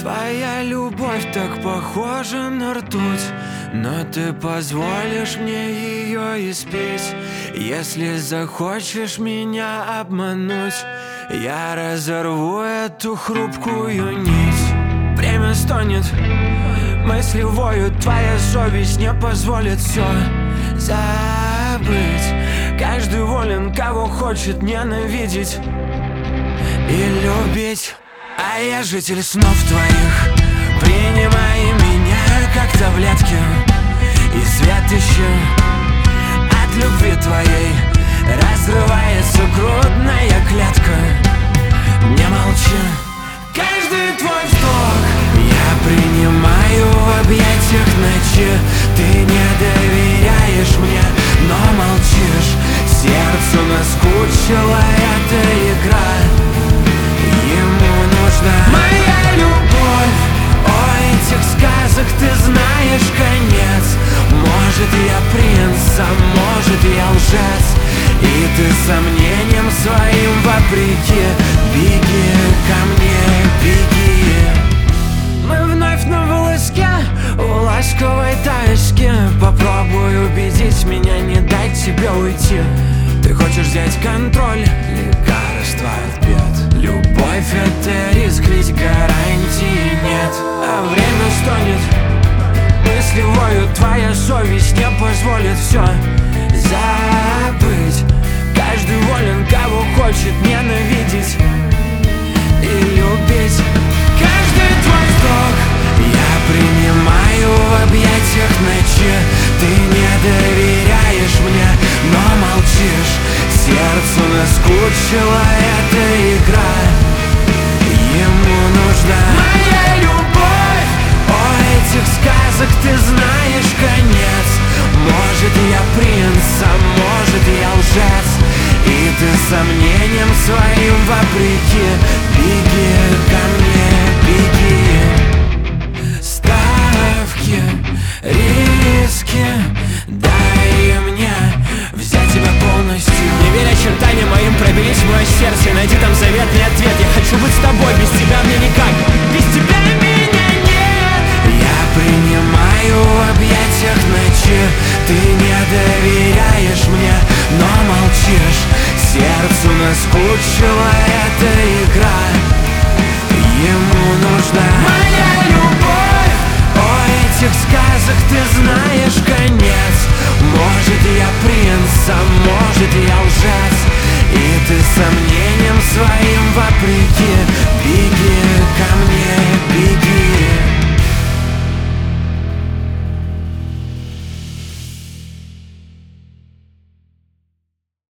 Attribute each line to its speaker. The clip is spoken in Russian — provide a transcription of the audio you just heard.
Speaker 1: Твоя любовь так похожа на ртуть, но ты позволишь мне ее испить. Если захочешь меня обмануть, я разорву эту хрупкую нить. Время стонет, мысли воют, твоя совесть не позволит все забыть. Каждый волен, кого хочет ненавидеть и любить. А я житель снов твоих, принимай меня как таблетки, и свет ищу от любви твоей. Разрывается грудная клетка. Не молчи, каждый твой вздох я принимаю в объятиях ночи. Ты не доверяешь мне, но молчишь. Сердцу наскучила эта игра. Ему нужна моя любовь. О этих сказок ты знаешь конец. Может, я принц, а может, я лжец, и ты сомнением своим вопреки. Беги ко мне, беги. Мы вновь на волоске у ласковой тайски. Попробуй убедить меня, не дать тебе уйти. Ты хочешь взять контроль, лекарство от бед. Любовь — это риск, ведь гарантии нет. А время стонет, мысли воют, твоя совесть не позволит все забыть. Каждый волен, кого хочет ненавидеть и любить. Каждый твой вздох я принимаю в объятиях ночи. Ты не доверяешь мне, но молчишь. Сердцу наскучила эта игра. Ему нужна моя любовь. О этих сказок ты знаешь конец. Может, я принц, а может, я лжец, и ты сомнением своим вопреки. Беги ко мне, беги. Ставки, риски, дай мне взять тебя полностью.
Speaker 2: Не веря очертаниям моим, проберись в мое сердце, найди там заветный ответ. Я хочу быть с тобой без